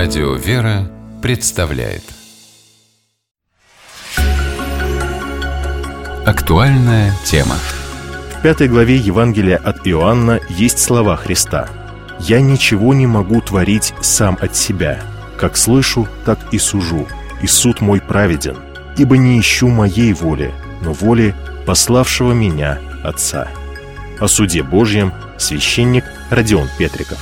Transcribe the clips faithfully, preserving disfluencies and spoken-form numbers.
Радио «Вера» представляет актуальная тема. В пятой главе Евангелия от Иоанна есть слова Христа: «Я ничего не могу творить сам от себя. Как слышу, так и сужу, и суд мой праведен, ибо не ищу моей воли, но воли пославшего меня Отца». О суде Божьем священник Родион Петриков.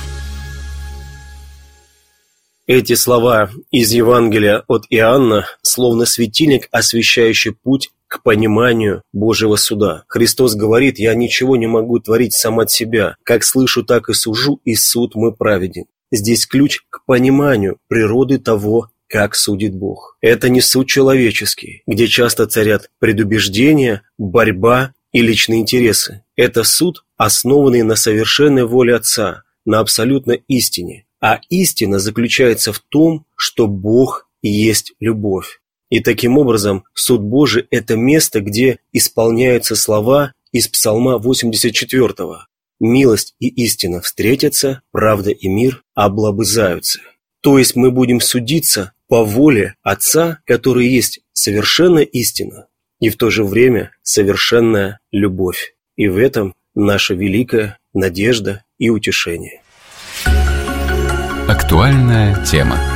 Эти слова из Евангелия от Иоанна словно светильник, освещающий путь к пониманию Божьего суда. Христос говорит: «Я ничего не могу творить сам от себя. Как слышу, так и сужу, и суд мой праведен». Здесь ключ к пониманию природы того, как судит Бог. Это не суд человеческий, где часто царят предубеждения, борьба и личные интересы. Это суд, основанный на совершенной воле Отца, на абсолютной истине. А истина заключается в том, что Бог есть любовь. И таким образом суд Божий – это место, где исполняются слова из Псалма восемьдесят четвёртого. «Милость и истина встретятся, правда и мир облобызаются». То есть мы будем судиться по воле Отца, который есть совершенная истина и в то же время совершенная любовь. И в этом наша великая надежда и утешение. Актуальная тема.